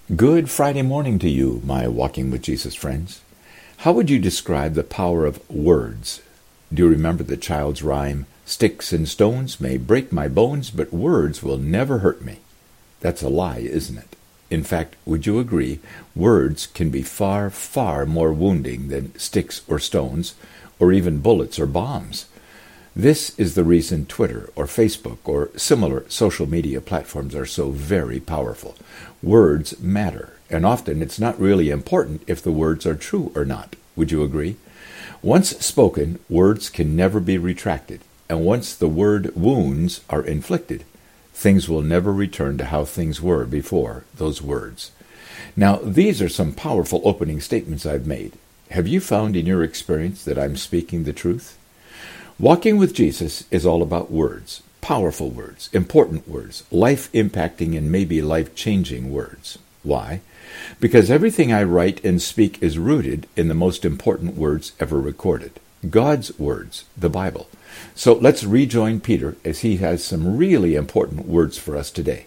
Good Friday morning to you, my Walking with Jesus friends. How would you describe the power of words? Do you remember the child's rhyme, "Sticks and stones may break my bones, but words will never hurt me"? That's a lie, isn't it? In fact, would you agree, words can be far, far more wounding than sticks or stones, or even bullets or bombs. This is the reason Twitter or Facebook or similar social media platforms are so very powerful. Words matter, and often it's not really important if the words are true or not. Would you agree? Once spoken, words can never be retracted, and once the word wounds are inflicted, things will never return to how things were before those words. Now, these are some powerful opening statements I've made. Have you found in your experience that I'm speaking the truth? Walking with Jesus is all about words, powerful words, important words, life-impacting and maybe life-changing words. Why? Because everything I write and speak is rooted in the most important words ever recorded, God's words, the Bible. So let's rejoin Peter as he has some really important words for us today.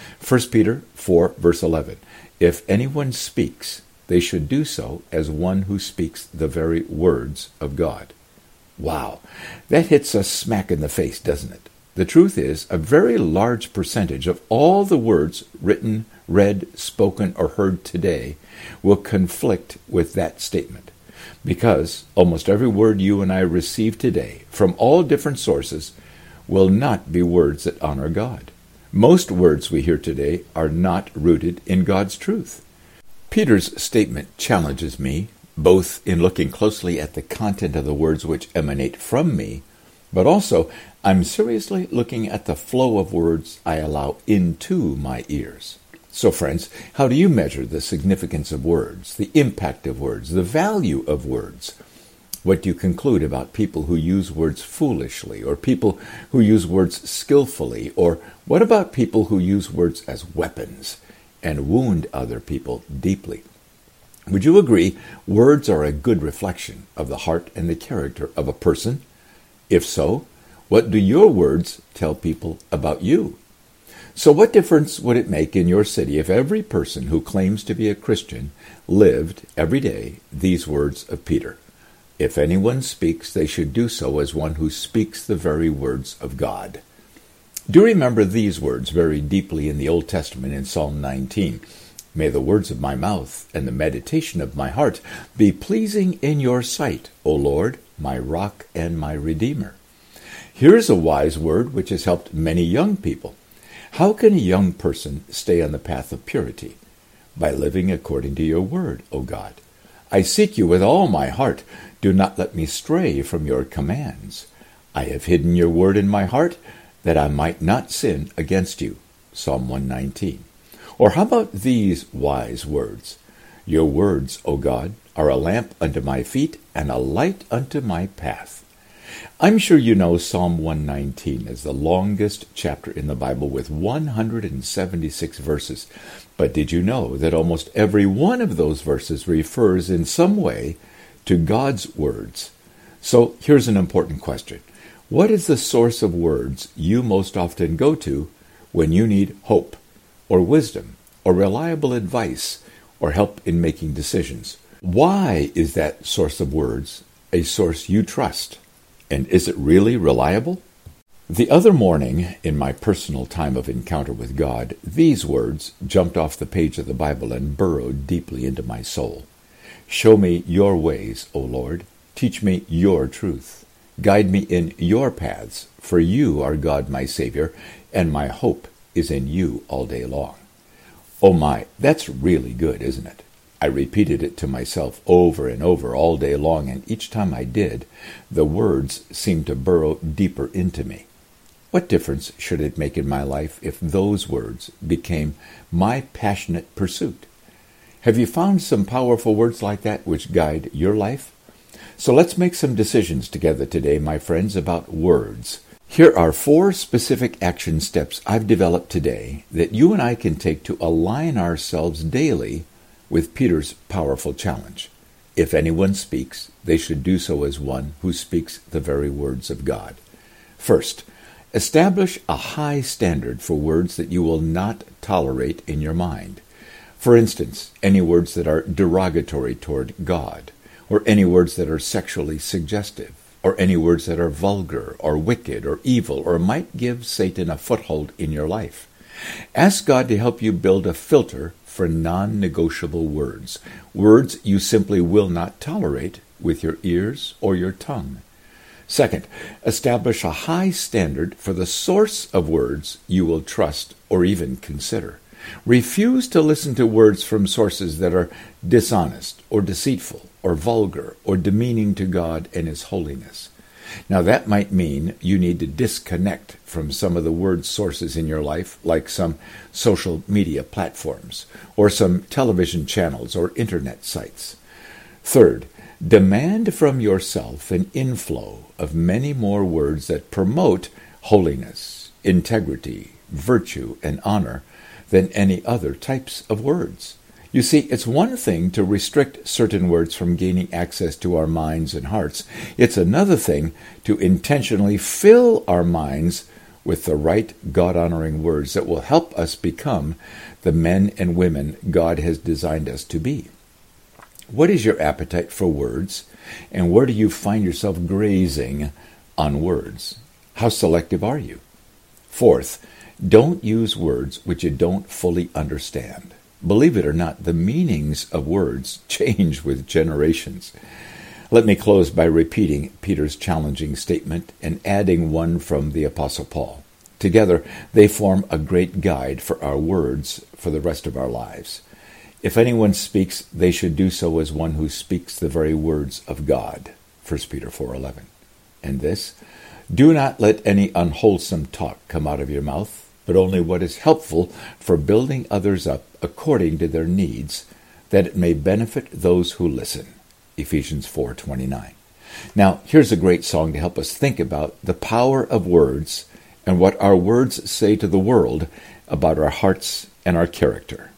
1 Peter 4, verse 11. If anyone speaks, they should do so as one who speaks the very words of God. Wow, that hits us smack in the face, doesn't it? The truth is, a very large percentage of all the words written, read, spoken, or heard today will conflict with that statement. Because almost every word you and I receive today from all different sources will not be words that honor God. Most words we hear today are not rooted in God's truth. Peter's statement challenges me, both in looking closely at the content of the words which emanate from me, but also I'm seriously looking at the flow of words I allow into my ears. So friends, how do you measure the significance of words, the impact of words, the value of words? What do you conclude about people who use words foolishly, or people who use words skillfully, or what about people who use words as weapons and wound other people deeply? Would you agree words are a good reflection of the heart and the character of a person? If so, what do your words tell people about you? So what difference would it make in your city if every person who claims to be a Christian lived every day these words of Peter? If anyone speaks, they should do so as one who speaks the very words of God. Do remember these words very deeply in the Old Testament in Psalm 19. May the words of my mouth and the meditation of my heart be pleasing in your sight, O Lord, my rock and my redeemer. Here's a wise word which has helped many young people. How can a young person stay on the path of purity? By living according to your word, O God. I seek you with all my heart. Do not let me stray from your commands. I have hidden your word in my heart that I might not sin against you. Psalm 119. Or how about these wise words? Your words, O God, are a lamp unto my feet and a light unto my path. I'm sure you know Psalm 119 is the longest chapter in the Bible with 176 verses. But did you know that almost every one of those verses refers in some way to God's words? So here's an important question. What is the source of words you most often go to when you need hope, or wisdom, or reliable advice, or help in making decisions? Why is that source of words a source you trust? And is it really reliable? The other morning, in my personal time of encounter with God, these words jumped off the page of the Bible and burrowed deeply into my soul. Show me your ways, O Lord. Teach me your truth. Guide me in your paths, for you are God my Savior, and my hope is in you all day long. Oh my, that's really good, isn't it? I repeated it to myself over and over all day long, and each time I did, the words seemed to burrow deeper into me. What difference should it make in my life if those words became my passionate pursuit? Have you found some powerful words like that which guide your life? So let's make some decisions together today, my friends, about words. Here are 4 specific action steps I've developed today that you and I can take to align ourselves daily with Peter's powerful challenge. If anyone speaks, they should do so as one who speaks the very words of God. First, establish a high standard for words that you will not tolerate in your mind. For instance, any words that are derogatory toward God, or any words that are sexually suggestive, or any words that are vulgar or wicked or evil or might give Satan a foothold in your life. Ask God to help you build a filter for non-negotiable words, words you simply will not tolerate with your ears or your tongue. Second, establish a high standard for the source of words you will trust or even consider. Refuse to listen to words from sources that are dishonest or deceitful or vulgar or demeaning to God and His holiness. Now that might mean you need to disconnect from some of the word sources in your life, like some social media platforms or some television channels or internet sites. Third, demand from yourself an inflow of many more words that promote holiness, integrity, virtue, and honor than any other types of words. You see, it's one thing to restrict certain words from gaining access to our minds and hearts. It's another thing to intentionally fill our minds with the right God-honoring words that will help us become the men and women God has designed us to be. What is your appetite for words, and where do you find yourself grazing on words? How selective are you? Fourth, don't use words which you don't fully understand. Believe it or not, the meanings of words change with generations. Let me close by repeating Peter's challenging statement and adding one from the Apostle Paul. Together, they form a great guide for our words for the rest of our lives. If anyone speaks, they should do so as one who speaks the very words of God. 1 Peter 4:11. And this, do not let any unwholesome talk come out of your mouth, but only what is helpful for building others up according to their needs, that it may benefit those who listen. Ephesians 4:29. Now, here's a great song to help us think about the power of words and what our words say to the world about our hearts and our character.